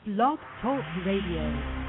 Blog Talk Radio.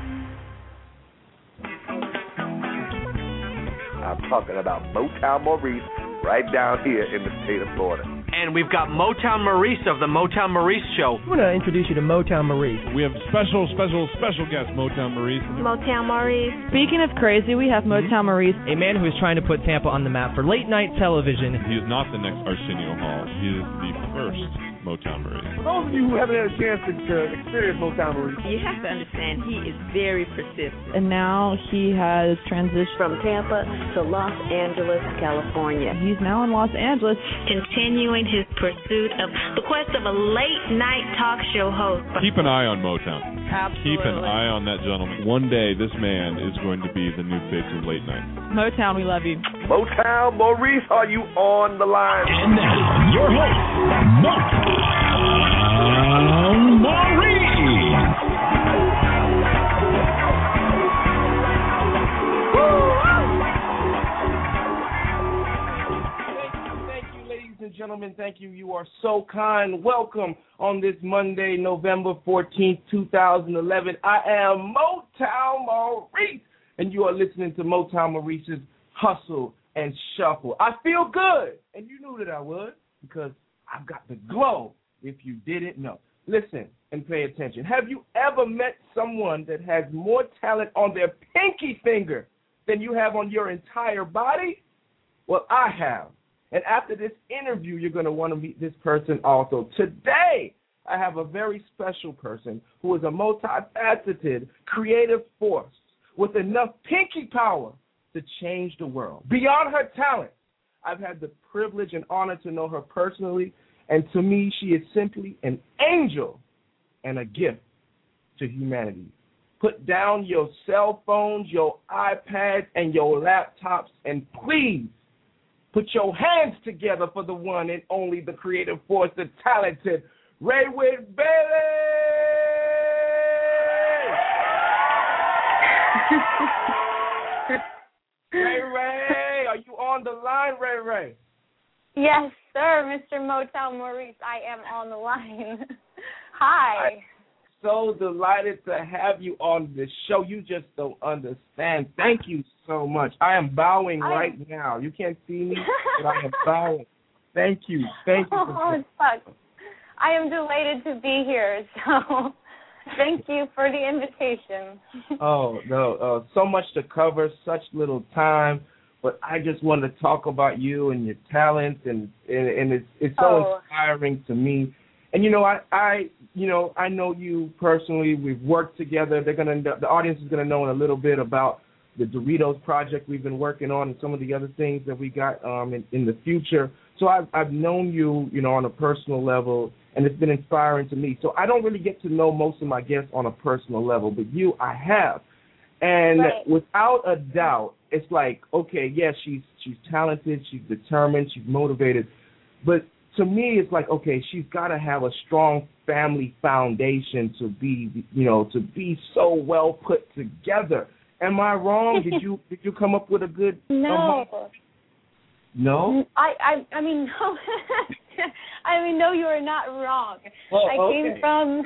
I'm talking about Motown Maurice right down here in the state of Florida. And we've got Motown Maurice of the Motown Maurice Show. I want to introduce you to Motown Maurice. We have special guest, Motown Maurice. Motown Maurice. Speaking of crazy, we have Motown Maurice. A man who is trying to put Tampa on the map for late-night television. He is not the next Arsenio Hall. He is the first Motown Maurice. For those of you who haven't had a chance to experience Motown Maurice, You have to understand, he is very persistent. And now he has transitioned From Tampa to Los Angeles, California. He's now in Los Angeles. Continuing his pursuit of the quest of a late-night talk show host. Keep an eye on Motown. Absolutely. Keep an eye on that gentleman. One day, this man is going to be the new face of late night. Motown, we love you. Motown Maurice, are you on the line? And now, your host, Motown Maurice. Thank you, ladies and gentlemen. Thank you. You are so kind. Welcome on this Monday, November 14th, 2011. I am Motown Maurice, and you are listening to Motown Maurice's Hustle and Shuffle. I feel good, and you knew that I would, because I've got the glow, if you didn't know. Listen and pay attention. Have you ever met someone that has more talent on their pinky finger than you have on your entire body? Well, I have. And after this interview, you're going to want to meet this person also. Today, I have a very special person who is a multifaceted, creative force with enough pinky power to change the world. Beyond her talent, I've had the privilege and honor to know her personally, and to me, she is simply an angel and a gift to humanity. Put down your cell phones, your iPads, and your laptops, and please put your hands together for the one and only, the creative force, the talented Raywith Bailey! Ray, are you on the line, Ray? Yes, sir, Mr. Motown Maurice. I am on the line. Hi. I'm so delighted to have you on the show. You just don't understand. Thank you so much. I am bowing right now. You can't see me, but I am bowing. Thank you. Thank you. Oh, fuck. I am delighted to be here, so thank you for the invitation. Oh, no, so much to cover, such little time. But I just wanted to talk about you and your talents, and it's so inspiring to me. And I know you personally. We've worked together. The audience is gonna know in a little bit about the Doritos project we've been working on, and some of the other things that we got in the future. So I've known you, on a personal level, and it's been inspiring to me. So I don't really get to know most of my guests on a personal level, but you, I have. And without a doubt, it's like, okay, yes, she's talented, she's determined, she's motivated. But to me, it's like, okay, she's got to have a strong family foundation to be so well put together. Am I wrong? Did you come up with a good? No. No? I mean, no. I mean, no, you are not wrong. I came from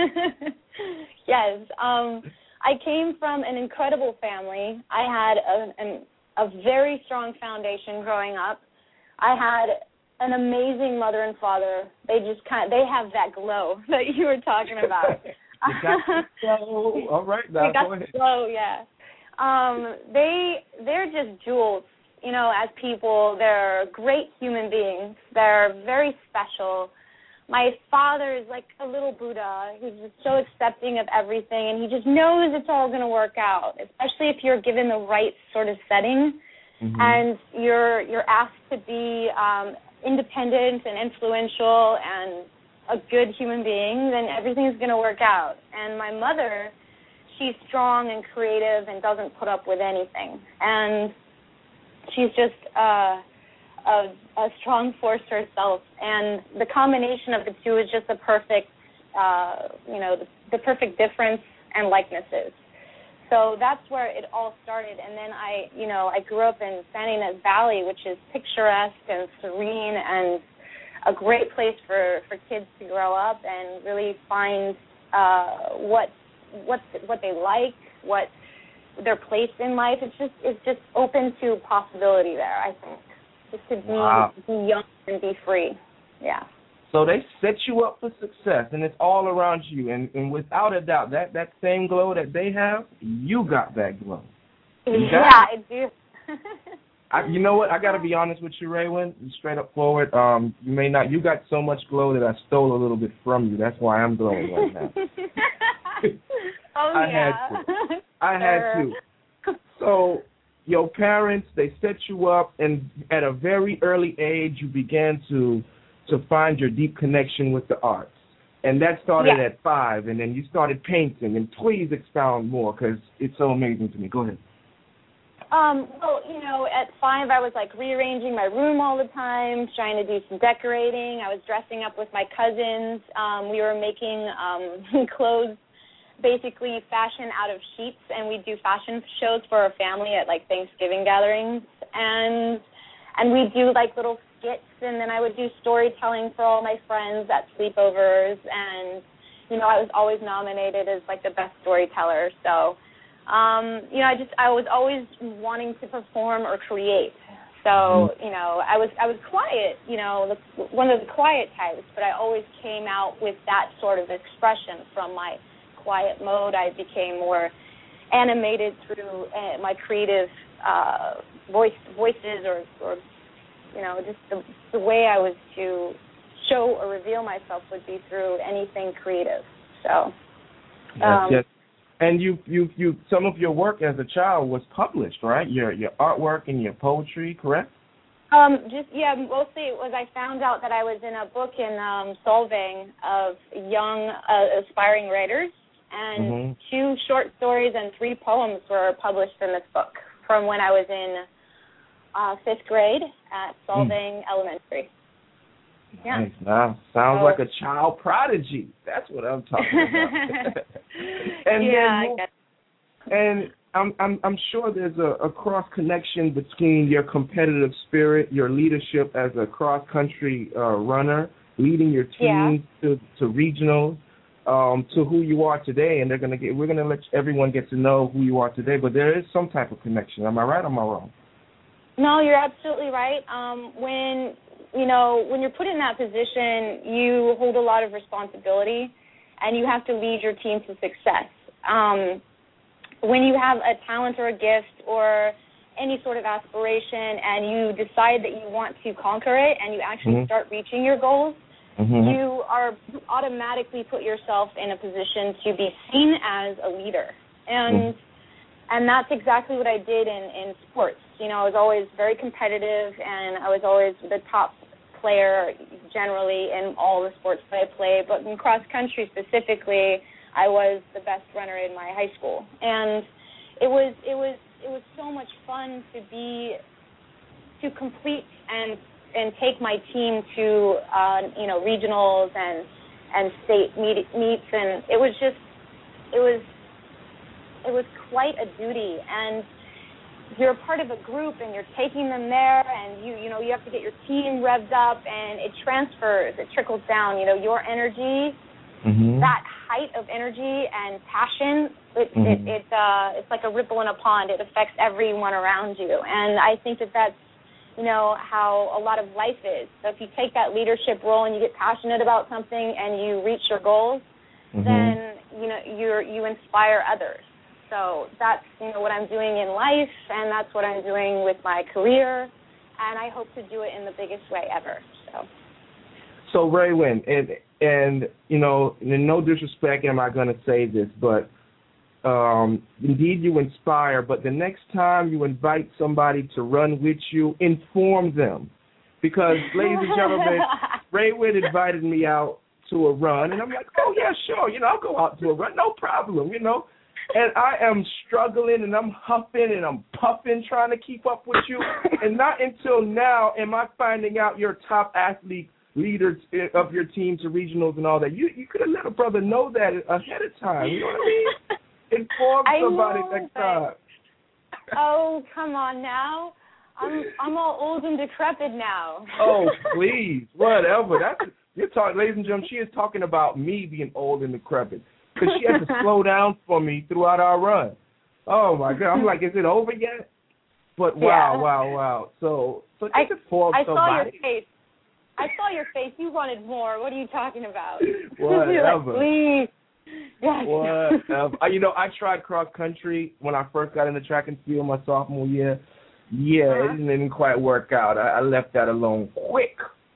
yes. I came from an incredible family. I had a very strong foundation growing up. I had an amazing mother and father. They have that glow that you were talking about. You got the glow. All right, now go ahead. Glow, yeah. They're just jewels. As people, they're great human beings. They're very special. My father is like a little Buddha. He's just so accepting of everything, and he just knows it's all going to work out, especially if you're given the right sort of setting, and you're asked to be independent and influential and a good human being, then everything's going to work out. And my mother, she's strong and creative and doesn't put up with anything, and she's just a strong force herself, and the combination of the two is just the perfect, the perfect difference and likenesses. So that's where it all started, and then I grew up in Santa Ynez Valley, which is picturesque and serene and a great place for kids to grow up and really find what they like, what their place in life. It's just open to possibility there, I think. Just to be young and be free. Yeah. So they set you up for success, and it's all around you. And without a doubt, that same glow that they have, you got that glow. I do. You know what? I got to be honest with you, Raywin. Straight up forward. You got so much glow that I stole a little bit from you. That's why I'm glowing right now. I had to. So your parents, they set you up, and at a very early age, you began to find your deep connection with the arts. And that started at 5, and then you started painting. And please expound more, because it's so amazing to me. Go ahead. Well, at 5, I was rearranging my room all the time, trying to do some decorating. I was dressing up with my cousins. We were making clothes, basically fashion out of sheets, and we'd do fashion shows for our family at Thanksgiving gatherings, and we'd do little skits, and then I would do storytelling for all my friends at sleepovers, and I was always nominated as the best storyteller. So I was always wanting to perform or create. So I was quiet, one of the quiet types, but I always came out with that sort of expression from my quiet mode. I became more animated through my creative voices or just the way I was to show or reveal myself would be through anything creative. So yes. And you some of your work as a child was published, right? Your artwork and your poetry, correct? Mostly it was I found out that I was in a book in Solvang of young aspiring writers, and 2 short stories and 3 poems were published in this book from when I was in 5th grade at Solvang Elementary. Yeah. Nice. Now, sounds like a child prodigy. That's what I'm talking about. And I'm sure there's a cross connection between your competitive spirit, your leadership as a cross country runner, leading your team to regionals, to who you are today. And we're gonna let everyone get to know who you are today. But there is some type of connection. Am I right or am I wrong? No, you're absolutely right. When you're put in that position, you hold a lot of responsibility, and you have to lead your team to success. When you have a talent or a gift or any sort of aspiration, and you decide that you want to conquer it, and you actually start reaching your goals, you automatically put yourself in a position to be seen as a leader. And that's exactly what I did in sports. I was always very competitive, and I was always the top player generally in all the sports that I played. But in cross country specifically, I was the best runner in my high school, and it was so much fun to complete and take my team to regionals and state meets, and it was quite a duty. And you're a part of a group, and you're taking them there, and you have to get your team revved up, and it transfers, it trickles down. Your energy, that height of energy and passion, it's like a ripple in a pond. It affects everyone around you, and I think that's how a lot of life is. So if you take that leadership role and you get passionate about something and you reach your goals, then you inspire others. So that's what I'm doing in life, and that's what I'm doing with my career, and I hope to do it in the biggest way ever. So Raywin, and in no disrespect am I going to say this, but indeed you inspire, but the next time you invite somebody to run with you, inform them. Because, ladies and gentlemen, Raywin invited me out to a run, and I'm like, oh, yeah, sure, I'll go out to a run, no problem, And I am struggling, and I'm huffing, and I'm puffing, trying to keep up with you. And not until now am I finding out you're top athlete, leaders of your team to regionals and all that. You could have let a brother know that ahead of time. You know what I mean? Inform somebody next time. Oh, come on now. I'm all old and decrepit now. Oh, please, whatever. You're talking, ladies and gentlemen. She is talking about me being old and decrepit. because she had to slow down for me throughout our run. Oh, my God. I'm like, is it over yet? But wow. So I saw your face. I saw your face. You wanted more. What are you talking about? Whatever. You're like, please. Yes. Whatever. I tried cross country when I first got into track and field my sophomore year. Yeah, it didn't quite work out. I left that alone quick.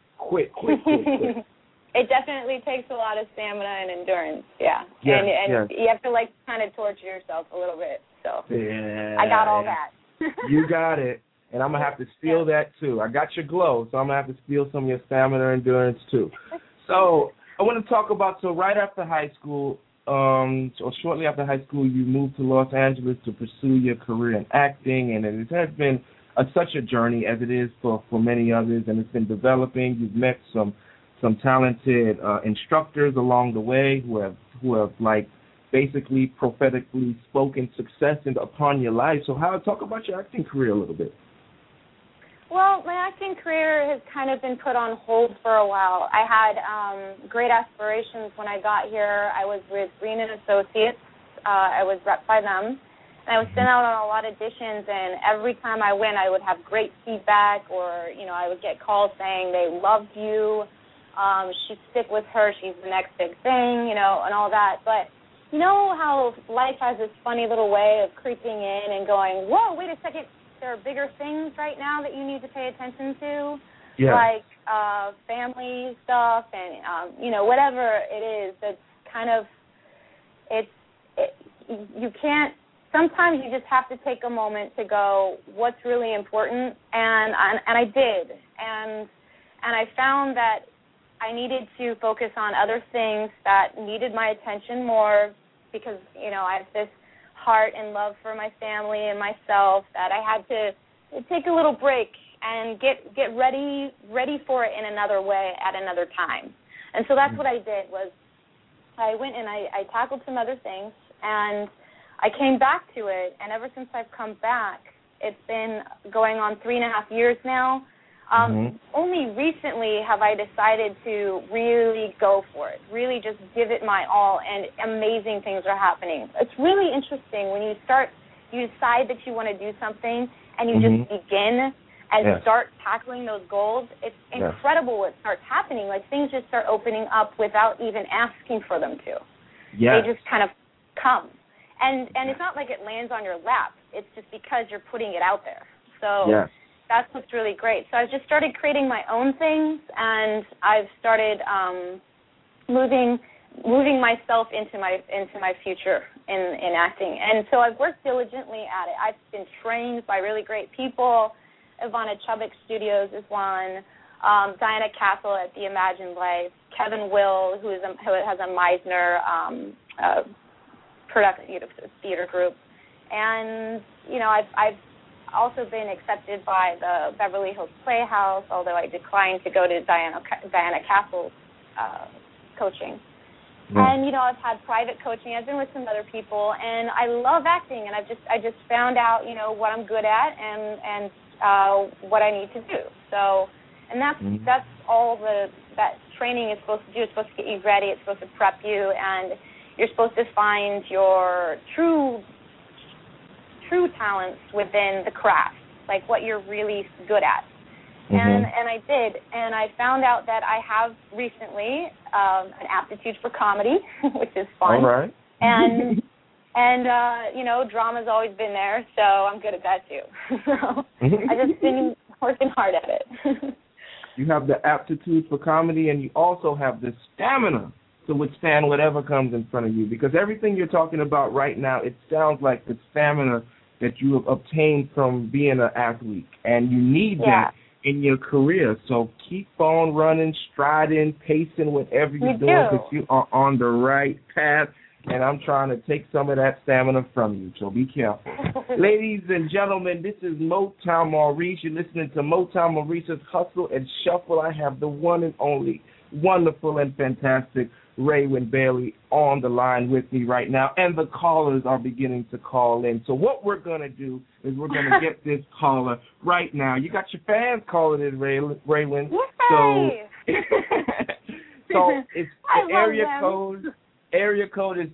It definitely takes a lot of stamina and endurance. Yeah. And you have to kind of torture yourself a little bit. So I got all that. You got it. And I'm going to have to steal that, too. I got your glow, so I'm going to have to steal some of your stamina and endurance, too. So I want to talk about, right after high school, or shortly after high school, you moved to Los Angeles to pursue your career in acting, and it has been such a journey, as it is for many others, and it's been developing. You've met some talented instructors along the way who have basically prophetically spoken success upon your life. So talk about your acting career a little bit. Well, my acting career has kind of been put on hold for a while. I had great aspirations when I got here. I was with Green & Associates. I was rep by them. And I was sent out on a lot of auditions, and every time I went, I would have great feedback, or, I would get calls saying they loved you, stick with her, she's the next big thing, and all that. But you know how life has this funny little way of creeping in and going, whoa, wait a second, there are bigger things right now that you need to pay attention to, like family stuff and, whatever it is. That's kind of, you can't, sometimes you just have to take a moment to go, what's really important? And I did. And I found that I needed to focus on other things that needed my attention more because, I have this heart and love for my family and myself that I had to take a little break and get ready for it in another way at another time. And so that's what I did was I went and I tackled some other things, and I came back to it, and ever since I've come back, it's been going on 3.5 years now. Only recently have I decided to really go for it, really just give it my all, and amazing things are happening. It's really interesting when you decide that you want to do something and you just begin and start tackling those goals. It's incredible what starts happening. Like things just start opening up without even asking for them to. They just kind of come. And it's not like it lands on your lap. It's just because you're putting it out there. So that's what's really great. So I've just started creating my own things, and I've started moving myself into my future in acting. And so I've worked diligently at it. I've been trained by really great people. Ivana Chubbuck Studios is one. Diana Castle at the Imagine Life. Kevin Will, who has a Meisner theater group. And, I've also been accepted by the Beverly Hills Playhouse, although I declined to go to Diana Castle's coaching. And, I've had private coaching. I've been with some other people, and I love acting, and I just found out, what I'm good at and what I need to do. So, and that's all that training is supposed to do. It's supposed to get you ready. It's supposed to prep you, and you're supposed to find your true talents within the craft, like what you're really good at. And I did, and I found out that I have recently an aptitude for comedy, which is fun. All right. And drama's always been there, so I'm good at that too. So I've just been working hard at it. You have the aptitude for comedy, and you also have the stamina to withstand whatever comes in front of you, because everything you're talking about right now, it sounds like the stamina that you have obtained from being an athlete, and you need that in your career. So keep on running, striding, pacing, whatever you're doing, because you are on the right path, and I'm trying to take some of that stamina from you, so be careful. Ladies and gentlemen, this is Motown Maurice. You're listening to Motown Maurice's Hustle and Shuffle. I have the one and only wonderful and fantastic Raywin Bailey on the line with me right now, and the callers are beginning to call in. So what we're going to do is we're going to get this caller right now. You got your fans calling in, Raywin. So it's the area code. area code is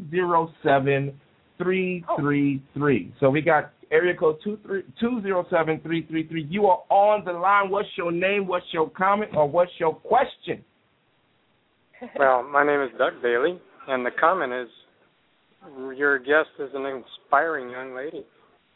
207333. So we got area code 207333. You are on the line. What's your name? What's your comment? Or what's your question? Well, my name is Doug Bailey, and the comment is, your guest is an inspiring young lady.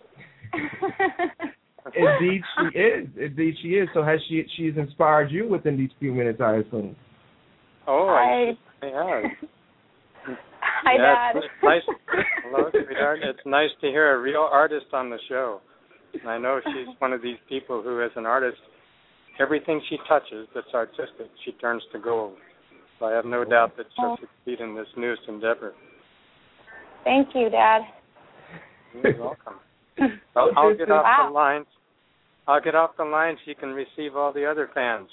Indeed she is. Indeed she is. So has she's inspired you within these few minutes, I assume? Oh, I have. Hi, Dad. It's nice. Hello, sweetheart. It's nice to hear a real artist on the show. And I know she's one of these people who, as an artist, everything she touches that's artistic, she turns to gold. So I have no doubt that she'll succeed in this newest endeavor. Thank you, Dad. You're welcome. I'll get off the line. I'll get off the line so you can receive all the other fans.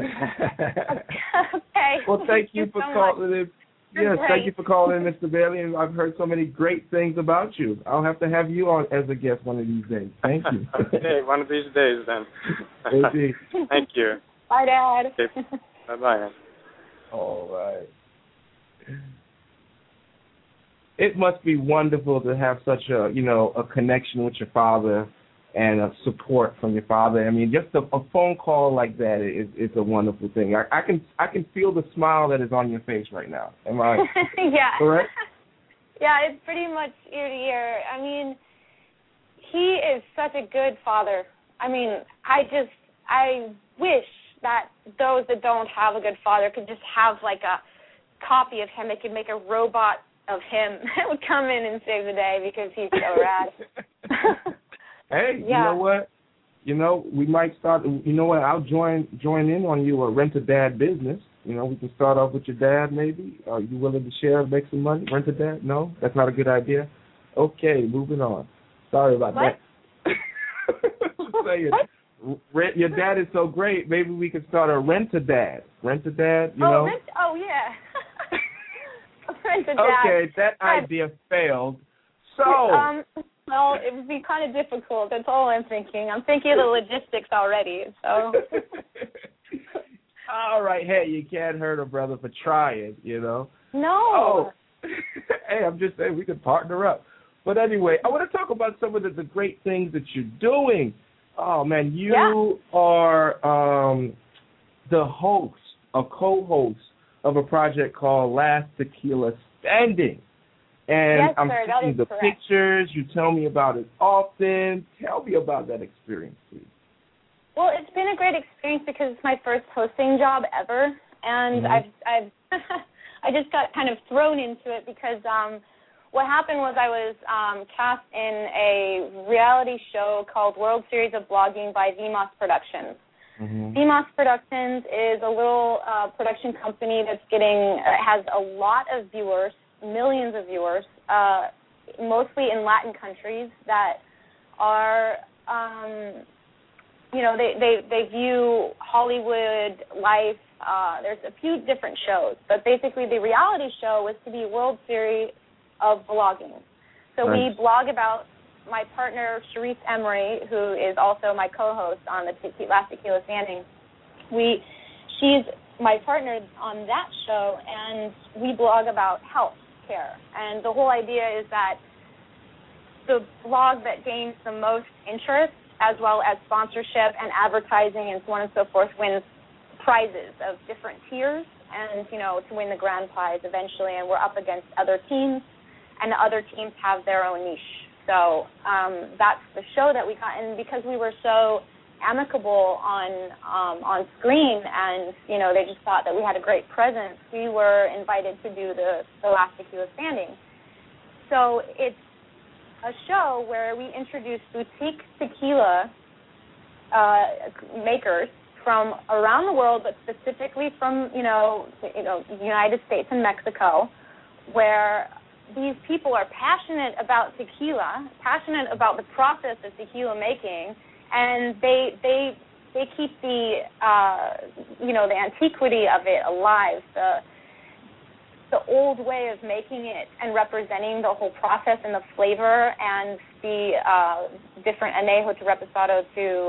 Okay. Well, thank you for calling in. Yes, thank you for calling in, Mr. Bailey. And I've heard so many great things about you. I'll have to have you on as a guest one of these days. Thank you. Okay, one of these days then. Indeed. Thank you. Bye, Dad. Okay. Bye-bye. All right. It must be wonderful to have such a connection with your father and a support from your father. I mean, just a phone call like that is a wonderful thing. I can feel the smile that is on your face right now. Am I correct? Yeah, it's pretty much ear to ear. I mean, he is such a good father. I mean, I wish that those that don't have a good father could just have like a copy of him. They could make a robot of him that would come in and save the day because he's so rad. Hey, yeah. You know what? We might start. You know what? I'll join in on you a rent-a-dad business. We can start off with your dad maybe. Are you willing to share and make some money? Rent-a-dad? No? That's not a good idea? Okay, moving on. Sorry about that. Just saying. Your dad is so great, maybe we could start a rent-a-dad. Rent-a-dad, you know? Yeah. Rent-a-dad. Okay, that idea failed. So... well, it would be kind of difficult. That's all I'm thinking. I'm thinking of the logistics already. So. All right. Hey, you can't hurt a brother for trying, No. Oh. Hey, I'm just saying we could partner up. But anyway, I want to talk about some of the great things that you're doing. Oh, man, you are the host, a co-host of a project called Last Tequila Standing. And I'm seeing the pictures. You tell me about it often. Tell me about that experience, please. Well, it's been a great experience because it's my first hosting job ever, and I've I just got kind of thrown into it because what happened was I was cast in a reality show called World Series of Blogging by VMOS Productions. VMOS Productions is a little production company that's has a lot of viewers. Millions of viewers, mostly in Latin countries that are, they view Hollywood life. There's a few different shows, but basically the reality show was to be World Series of Blogging. So we blog about my partner, Sharice Emery, who is also my co-host on the Last Tequila Standing. She's my partner on that show, and we blog about health care. And the whole idea is that the blog that gains the most interest, as well as sponsorship and advertising and so on and so forth, wins prizes of different tiers and, to win the grand prize eventually. And we're up against other teams, and the other teams have their own niche. So that's the show that we got. And because we were so amicable on screen, and they just thought that we had a great presence, we were invited to do the Last Tequila Standing. So it's a show where we introduce boutique tequila makers from around the world, but specifically from the United States and Mexico, where these people are passionate about tequila, passionate about the process of tequila making. And they keep the the antiquity of it alive, the old way of making it and representing the whole process and the flavor and the different anejo to reposado to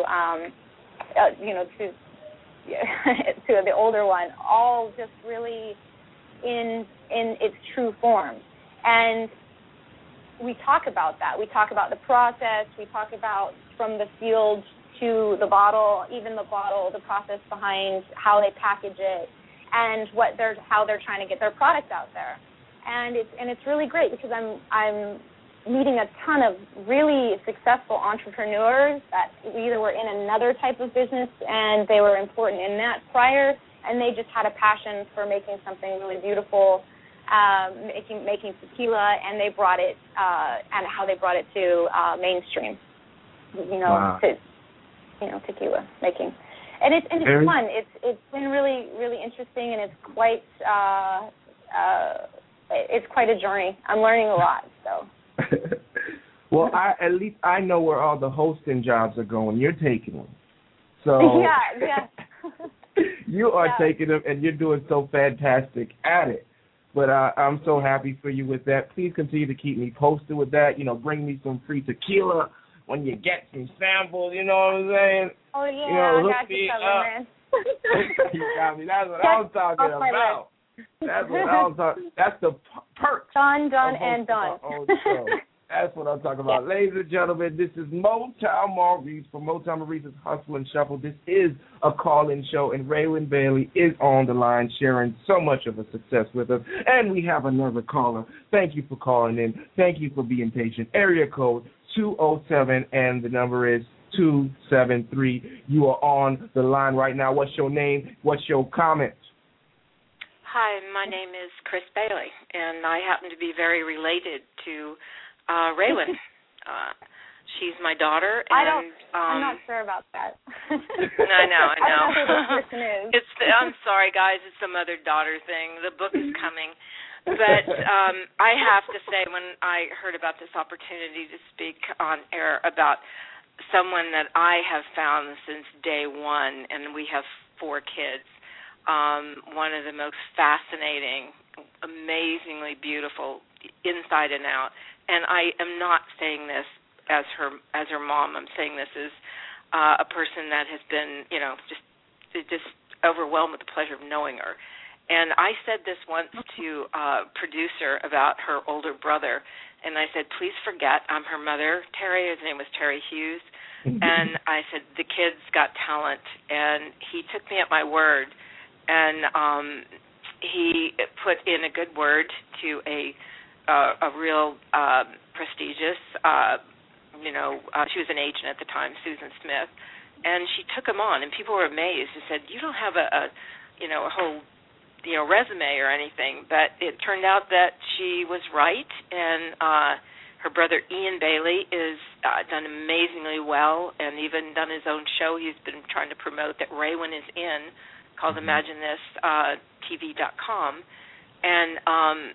to the older one, all just really in its true form. And we talk about that. We talk about the process. We talk about from the field to the bottle, even the bottle, the process behind how they package it, and how they're trying to get their product out there. And it's really great because I'm meeting a ton of really successful entrepreneurs that either were in another type of business and they were important in that prior, and they just had a passion for making something really beautiful, making tequila, and they brought it and how they brought it to mainstream, wow. to tequila making, and it's fun. It's been really, really interesting, and it's quite a journey. I'm learning a lot. So. Well, at least I know where all the hosting jobs are going. You're taking them. So yeah. You are taking them, and you're doing so fantastic at it. But I'm so happy for you with that. Please continue to keep me posted with that. Bring me some free tequila when you get some samples. You know what I'm saying? Oh, yeah, I got you covered, man. You got me. That's what I was talking about. That's what I was talking. That's the perks. Done, and done. That's what I'm talking about. Ladies and gentlemen, this is Motown Maurice from Motown Maurice's Hustle and Shuffle. This is a call-in show, and Raywin Bailey is on the line sharing so much of a success with us. And we have another caller. Thank you for calling in. Thank you for being patient. Area code 207, and the number is 273. You are on the line right now. What's your name? What's your comment? Hi, my name is Chris Bailey, and I happen to be very related to Raywin. She's my daughter, and I'm not sure about that. I know. I don't know who this person is. I'm sorry, guys. It's the mother-daughter thing. The book is coming. But I have to say, when I heard about this opportunity to speak on air about someone that I have found since day one, and we have 4 kids, one of the most fascinating, amazingly beautiful, inside and out. And I am not saying this as her mom. I'm saying this as a person that has been, just overwhelmed with the pleasure of knowing her. And I said this once to a producer about her older brother, and I said, please forget I'm her mother, Terry. His name was Terry Hughes. And I said, the kid's got talent. And he took me at my word, and he put in a good word to a real prestigious, she was an agent at the time, Susan Smith, and she took him on, and people were amazed and said, you don't have a whole, resume or anything, but it turned out that she was right, and her brother Ian Bailey is done amazingly well, and even done his own show he's been trying to promote that Raywin is in, called ImagineThis.TV.com, and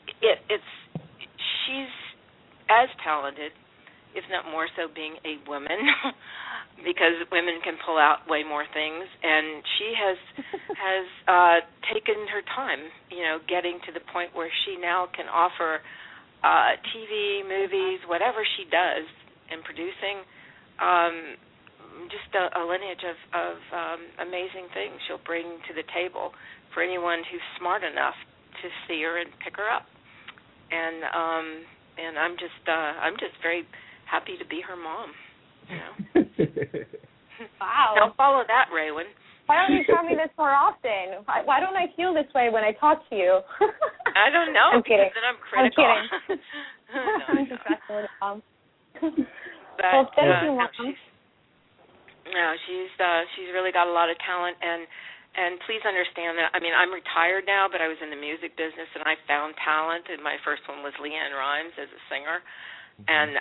she's as talented, if not more so, being a woman, because women can pull out way more things, and she has taken her time, getting to the point where she now can offer TV, movies, whatever she does, and producing just a lineage of amazing things she'll bring to the table for anyone who's smart enough to see her and pick her up. And I'm just very happy to be her mom. Wow. Now follow that, Raywin. Why don't you tell me this more often? Why don't I feel this way when I talk to you? I don't know. I'm kidding. Then I'm critical. I'm kidding. I'm just messing with Mom. Well, thank you, Mom. She's really got a lot of talent, and please understand that, I'm retired now, but I was in the music business, and I found talent, and my first one was Leanne Rimes as a singer. And,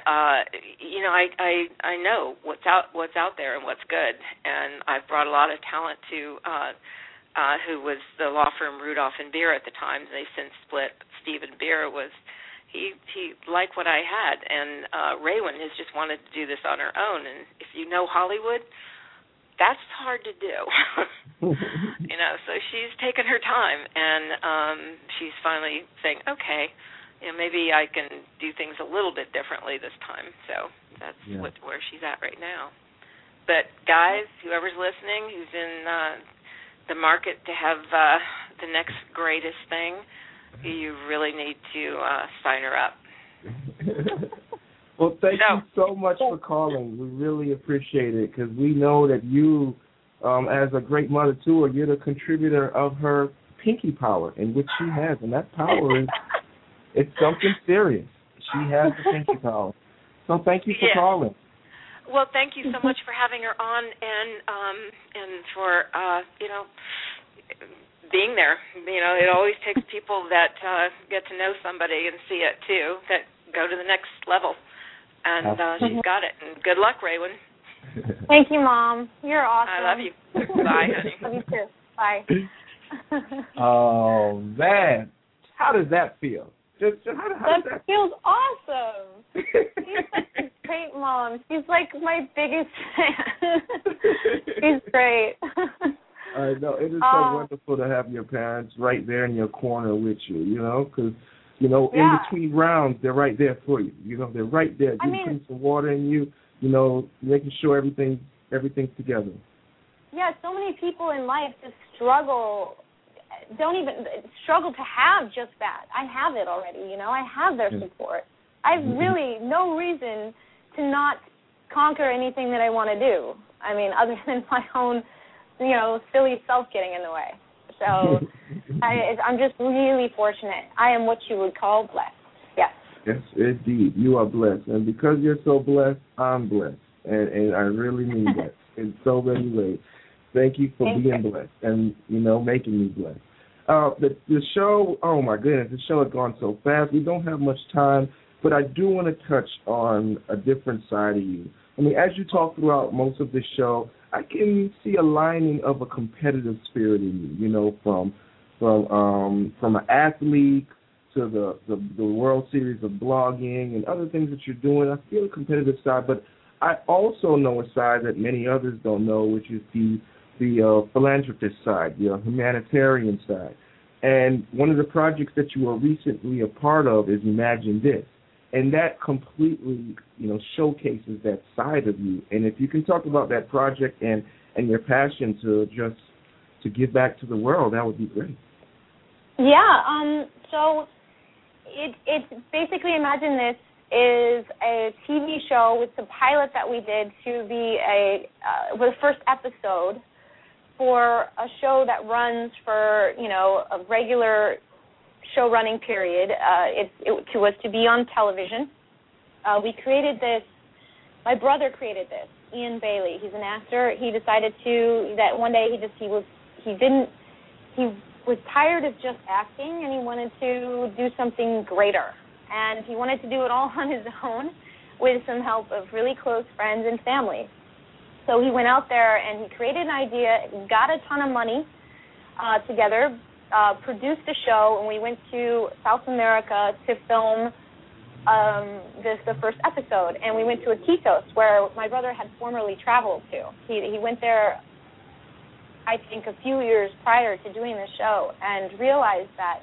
I know what's out there and what's good, and I've brought a lot of talent to who was the law firm Rudolph and Beer at the time. They since split. Stephen Beer he liked what I had, and Raywin has just wanted to do this on her own, and if you know Hollywood, that's hard to do. So she's taken her time, and she's finally saying, okay, maybe I can do things a little bit differently this time. So that's where she's at right now. But guys, whoever's listening, who's in the market to have the next greatest thing, you really need to sign her up. Well, thank you so much for calling. We really appreciate it because we know that you, as a great mother to her, you're the contributor of her pinky power, and which she has, and that power is it's something serious. She has the pinky power. So thank you for calling. Well, thank you so much for having her on and for being there. It always takes people that get to know somebody and see it too that go to the next level. And she's got it. And good luck, Raywin. Thank you, Mom. You're awesome. I love you. Bye, honey. Love you too. Bye. Oh, man. How does that feel? How does that feels awesome. She's such a great mom. She's like my biggest fan. She's great. I know. It is so wonderful to have your parents right there in your corner with you, because in between rounds, they're right there for you. They're right there. Putting some water in you, making sure everything's together. Yeah, so many people in life just don't even struggle to have just that. I have it already, I have their support. I have really no reason to not conquer anything that I want to do. Other than my own, silly self getting in the way. So I'm just really fortunate. I am what you would call blessed. Yes. Yes, indeed. You are blessed. And because you're so blessed, I'm blessed. And I really mean that in so many ways. Thank you for being blessed and, making me blessed. The show, oh, my goodness, the show has gone so fast. We don't have much time, but I do want to touch on a different side of you. As you talk throughout most of the show, I can see a lining of a competitive spirit in you, from an athlete to the World Series of blogging and other things that you're doing. I feel a competitive side, but I also know a side that many others don't know, which is the philanthropist side, the humanitarian side. And one of the projects that you were recently a part of is Imagine This. And that completely, showcases that side of you. And if you can talk about that project and your passion to give back to the world, that would be great. Yeah. So it's basically Imagine This is a TV show with the pilot that we did to be the first episode for a show that runs for a regular show running period. It was to be on television. We created this. My brother created this. Ian Bailey. He's an actor. He decided that one day he was tired of just acting and he wanted to do something greater. And he wanted to do it all on his own with some help of really close friends and family. So he went out there and he created an idea, got a ton of money together, produced a show, and we went to South America to film the first episode. And we went to Iquitos, where my brother had formerly traveled to. He went there, I think, a few years prior to doing the show, and realized that,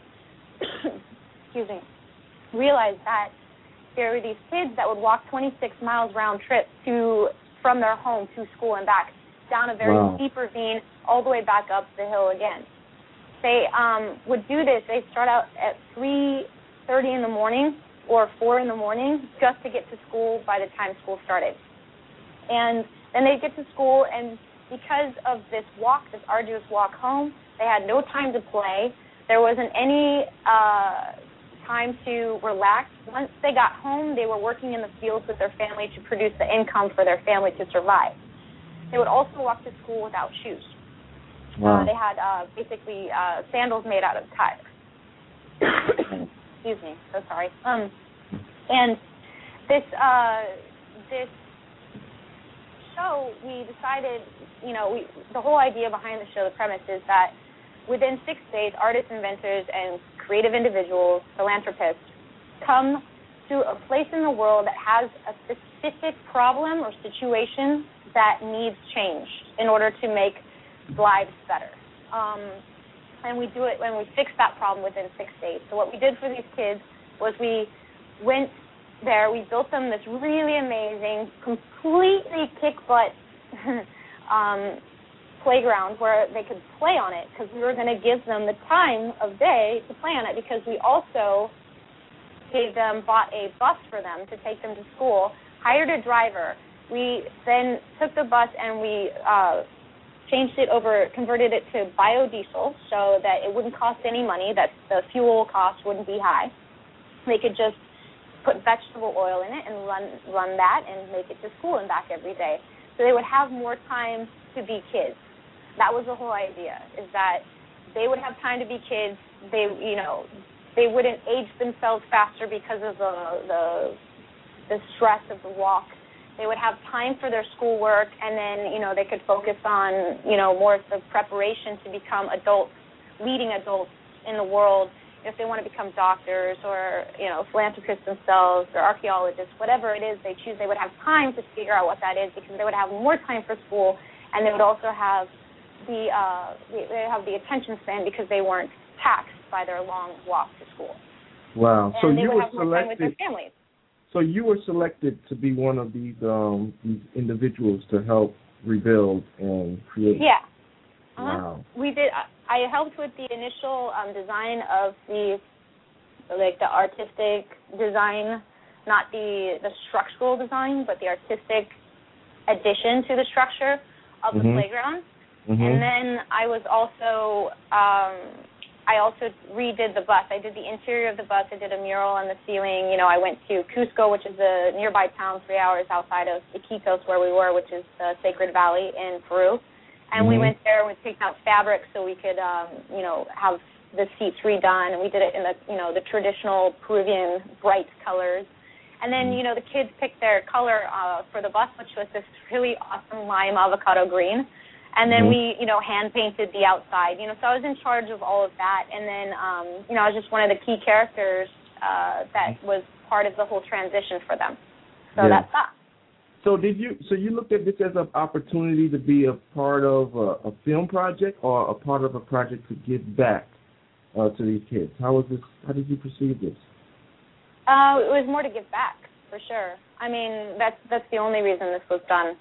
there were these kids that would walk 26 miles round trip from their home to school and back, down a very steep ravine, all the way back up the hill again. They would do this. They start out at 3:30 in the morning or 4 in the morning just to get to school by the time school started. And then they'd get to school, and because of this arduous walk home, they had no time to play. There wasn't any time to relax. Once they got home, they were working in the fields with their family to produce the income for their family to survive. They would also walk to school without shoes. Wow. They had basically sandals made out of tires. Excuse me, so sorry. And this show, we decided, the whole idea behind the show, the premise is that within 6 days, artists, inventors, and creative individuals, philanthropists, come to a place in the world that has a specific problem or situation that needs change in order to make lives better. And we do it when we fix that problem within 6 days. So what we did for these kids was we went there, we built them this really amazing, completely kick-butt playground where they could play on it, because we were going to give them the time of day to play on it, because we also bought a bus for them to take them to school, hired a driver. We then took the bus and we changed it over, converted it to biodiesel so that it wouldn't cost any money, that the fuel cost wouldn't be high. They could just put vegetable oil in it and run that and make it to school and back every day. So they would have more time to be kids. That was the whole idea, is that they would have time to be kids. They wouldn't age themselves faster because of the stress of the walk. They would have time for their schoolwork, and then, they could focus on, more of the preparation to become adults, leading adults in the world. If they want to become doctors or, philanthropists themselves or archaeologists, whatever it is they choose, they would have time to figure out what that is, because they would have more time for school, and they would also have the attention span because they weren't taxed by their long walk to school. Wow. And so they you would were have more time with their families. So you were selected to be one of these individuals to help rebuild and create. Yeah. Wow. We did. I helped with the initial design of the artistic design, not the structural design, but the artistic addition to the structure of the playground. Mm-hmm. And then I was also I also redid the bus. I did the interior of the bus. I did a mural on the ceiling. I went to Cusco, which is a nearby town 3 hours outside of Iquitos, where we were, which is the Sacred Valley in Peru. And we went there and we picked out fabric so we could, have the seats redone. And we did it in the traditional Peruvian bright colors. And then, the kids picked their color for the bus, which was this really awesome lime avocado green. And then we, hand-painted the outside. So I was in charge of all of that. And then, I was just one of the key characters that was part of the whole transition for them. So that's that. So you looked at this as an opportunity to be a part of a film project or a part of a project to give back to these kids? How did you perceive this? It was more to give back, for sure. I mean, that's the only reason this was done.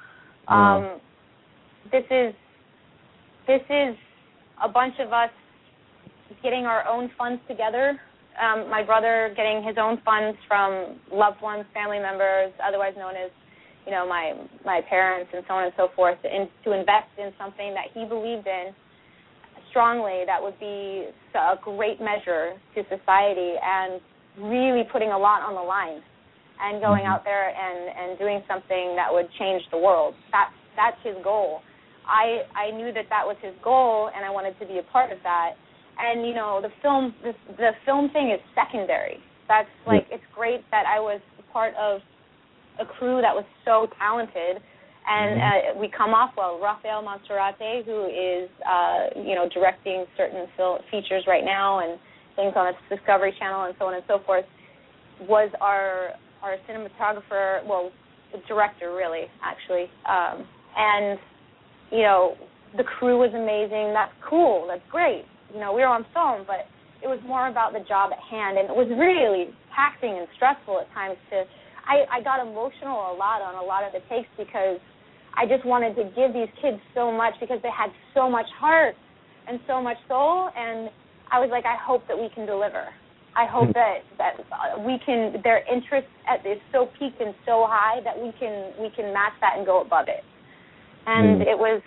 This is a bunch of us getting our own funds together. My brother getting his own funds from loved ones, family members, otherwise known as, my parents and so on and so forth, to invest in something that he believed in strongly that would be a great measure to society, and really putting a lot on the line and going out there and doing something that would change the world. That's his goal. I knew that was his goal, and I wanted to be a part of that. And the film thing is secondary. That's it's great that I was part of a crew that was so talented, and we come off well. Rafael Monserrate, who is directing certain features right now and things on the Discovery Channel and so on and so forth, was our cinematographer, well, director really, actually, and the crew was amazing. That's cool. That's great. We were on film, but it was more about the job at hand, and it was really taxing and stressful at times. I got emotional a lot on a lot of the takes because I just wanted to give these kids so much because they had so much heart and so much soul, and I was like, I hope that we can deliver. I hope that we can. Their interest is so peaked and so high that we can match that and go above it. And it was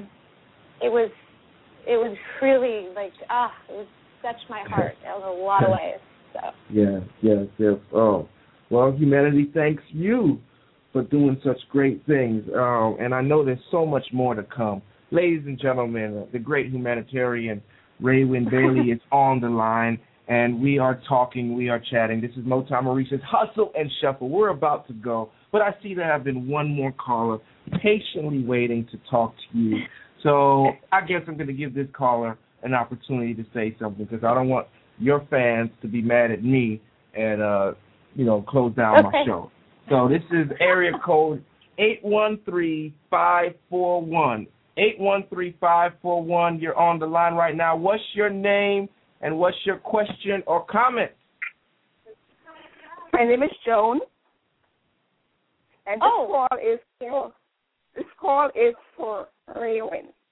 really it was touched my heart in a lot of ways. So. Yes. Oh, well, humanity thanks you for doing such great things, and I know there's so much more to come. Ladies and gentlemen, the great humanitarian Raywin Bailey is on the line, and we are chatting. This is Motown Maurice's Hustle and Shuffle. We're about to go, but I see there have been one more caller patiently waiting to talk to you. So I guess I'm going to give this caller an opportunity to say something, because I don't want your fans to be mad at me and, close down my show. So this is area code 813-541. 813-541. You're on the line right now. What's your name and what's your question or comment? My name is Joan, and this call is for Raywin.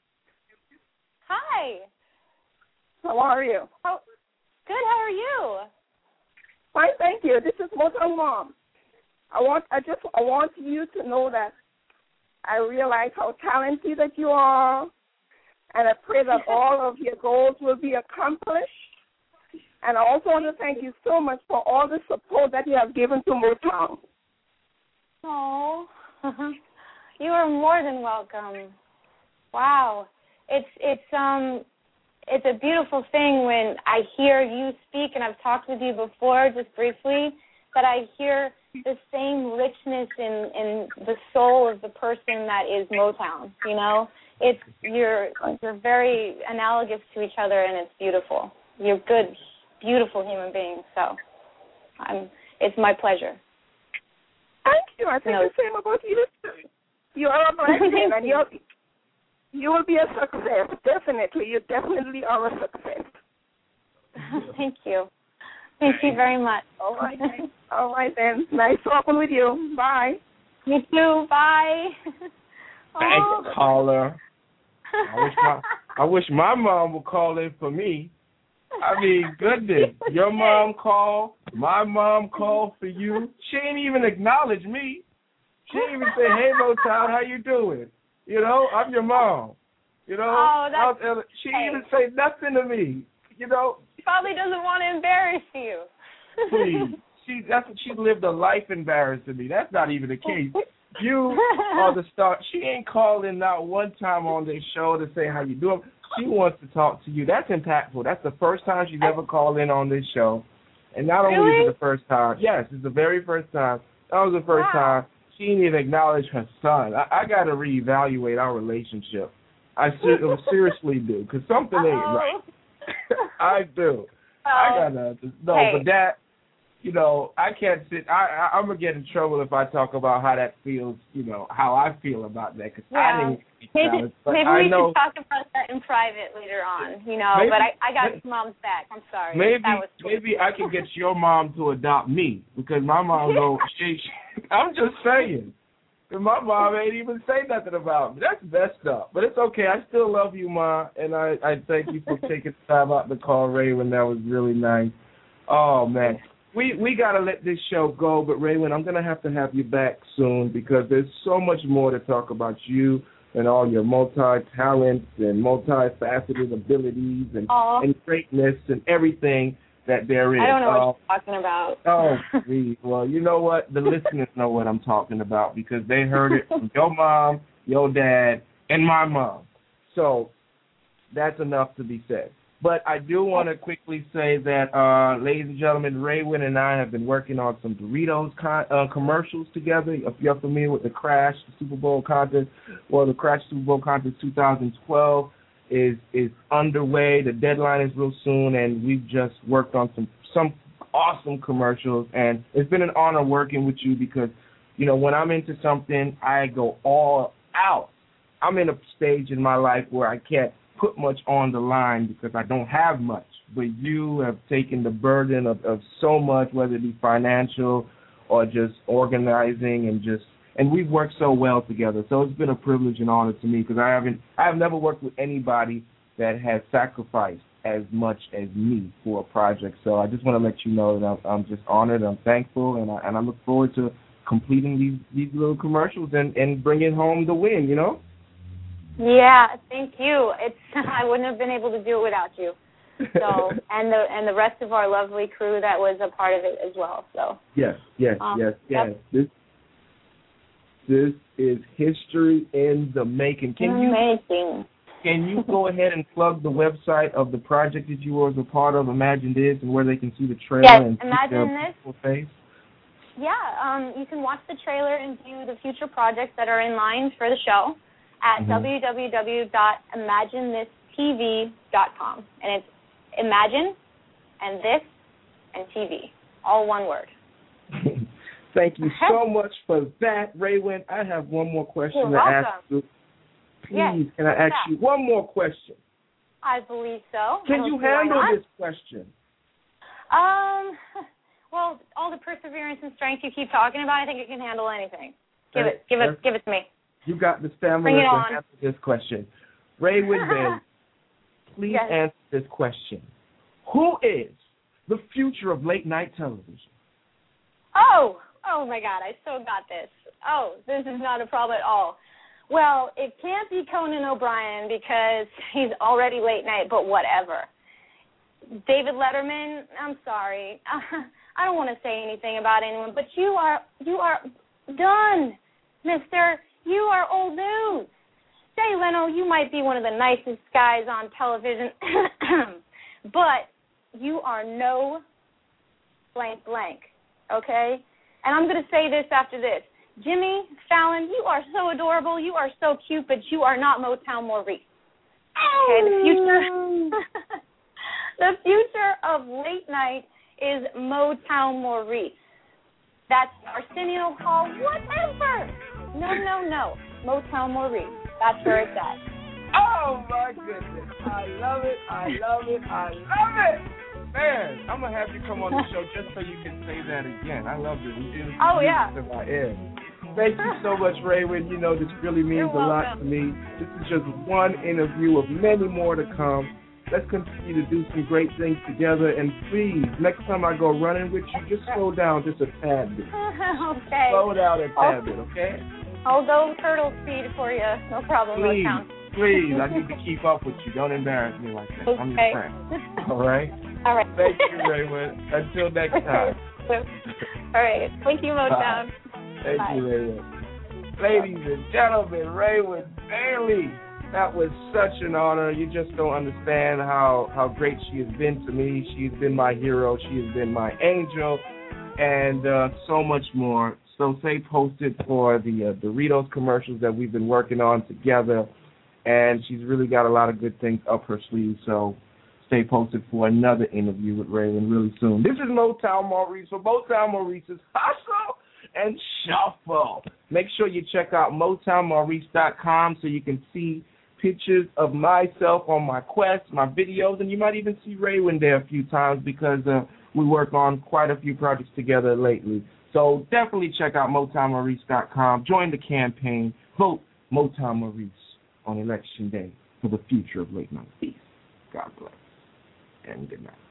Hi. How are you? Oh, good. How are you? Fine, thank you. This is Motown Mom. I want you to know that I realize how talented that you are, and I pray that all of your goals will be accomplished. And I also want to thank you so much for all the support that you have given to Motown. Oh, you are more than welcome. Wow, it's a beautiful thing when I hear you speak, and I've talked with you before, just briefly, that I hear the same richness in the soul of the person that is Motown. You know, you're very analogous to each other, and it's beautiful. You're good, beautiful human beings. So, it's my pleasure. Thank you. I think the same about you. You are a blessing, and you will be a success. Definitely, you definitely are a success. Thank you. Thank you very much. All right. All right, then. Nice talking with you. Bye. You too. Bye. Thank you, caller. I wish my mom would call in for me. I mean, goodness. Your mom called, my mom called for you. She ain't even acknowledge me. She didn't even say, hey, Motown, how you doing? You know, I'm your mom. You know, she didn't even say nothing to me. You know, she probably doesn't want to embarrass you. Please, that's what she lived a life embarrassing me. That's not even the case. You are the star. She ain't calling not one time on this show to say how you doing. She wants to talk to you. That's impactful. That's the first time she's ever called in on this show, and not only is it the first time. Yes, it's the very first time. That was the first time. She didn't even acknowledge her son. I got to reevaluate our relationship. I seriously do, because something ain't right. I do. I gotta but that, you know, I can't sit. I'm gonna get in trouble if I talk about how that feels. You know how I feel about that, because I didn't. Maybe we should talk about that in private later on. You know, but I got mom's back. I'm sorry. Maybe I can get your mom to adopt me, because my mom I'm just saying. My mom ain't even say nothing about me. That's messed up. But it's okay. I still love you, Ma, and I thank you for taking the time out to call Raywin. That was really nice. Oh, man. We got to let this show go, but Raywin, I'm going to have you back soon, because there's so much more to talk about you and all your multi-talents and multifaceted abilities and greatness and everything that there is. I don't know what you're talking about. Oh, please. Well, you know what? The listeners know what I'm talking about, because they heard it from your mom, your dad, and my mom. So that's enough to be said. But I do want to quickly say that, ladies and gentlemen, Raywin and I have been working on some Doritos commercials together. If you're familiar with the Crash Super Bowl contest, well, the Crash Super Bowl contest 2012 is underway. The deadline is real soon, and we've just worked on some awesome commercials. And it's been an honor working with you, because, you know, when I'm into something, I go all out. I'm in a stage in my life where I can't put much on the line because I don't have much. But you have taken the burden of so much, whether it be financial or just organizing, and we've worked so well together. So it's been a privilege and honor to me, because I have never worked with anybody that has sacrificed as much as me for a project. So I just want to let you know that I'm just honored, I'm thankful, and I look forward to completing these little commercials and bringing home the win, you know? Yeah, thank you. I wouldn't have been able to do it without you. So and the rest of our lovely crew that was a part of it as well. So yes. Yep. This is history in the making. Amazing. Can you go ahead and plug the website of the project that you were a part of, Imagine This, and where they can see the trailer and see their beautiful face? Yeah, you can watch the trailer and view the future projects that are in line for the show at www.imaginethistv.com. And it's Imagine and This and TV, all one word. Thank you so much for that, Raywin. I have one more question to ask you. Please, can I ask you one more question? I believe so. Can you handle this question? Well, all the perseverance and strength you keep talking about, I think it can handle anything. Give it to me. You got the stamina to answer this question. Raywin Bailey, please Yes. answer this question. Who is the future of late-night television? Oh my God, I so got this. Oh, this is not a problem at all. Well, it can't be Conan O'Brien because he's already late night, but whatever. David Letterman, I'm sorry. I don't want to say anything about anyone, but you are done, mister. You are old news. Jay Leno, you might be one of the nicest guys on television, but you are no blank blank, okay? And I'm going to say this after this. Jimmy Fallon, you are so adorable. You are so cute, but you are not Motown Maurice. Okay, the future of late night is Motown Maurice. That's Arsenio Hall, whatever. No. Motown Maurice. That's where it's at. Oh, my goodness. I love it. Man, I'm going to have you come on the show just so you can say that again. I love it. Oh, yeah. To my ear. Thank you so much, Raywin. You know, this really means a lot to me. This is just one interview of many more to come. Let's continue to do some great things together. And please, next time I go running with you, just slow down just a tad bit. Okay. Slow down a tad bit, okay? I'll go turtle speed for you. No problem. Please, I need to keep up with you. Don't embarrass me like that. Okay. I'm your friend. All right? All right. Thank you, Raywin. Until next time. All right. Thank you, Motown. Thank you, Raywin. Ladies and gentlemen, Raywin Bailey. That was such an honor. You just don't understand how great she has been to me. She's been my hero. She has been my angel, and so much more. So stay posted for the Doritos commercials that we've been working on together, and she's really got a lot of good things up her sleeve. So stay posted for another interview with Raywin really soon. This is Motown Maurice for Motown Maurice's Hustle and Shuffle. Make sure you check out MotownMaurice.com so you can see pictures of myself on my quest, my videos, and you might even see Raywin there a few times because we work on quite a few projects together lately. So definitely check out MotownMaurice.com. Join the campaign. Vote Motown Maurice on Election Day for the future of late night. Peace. God bless. And good night.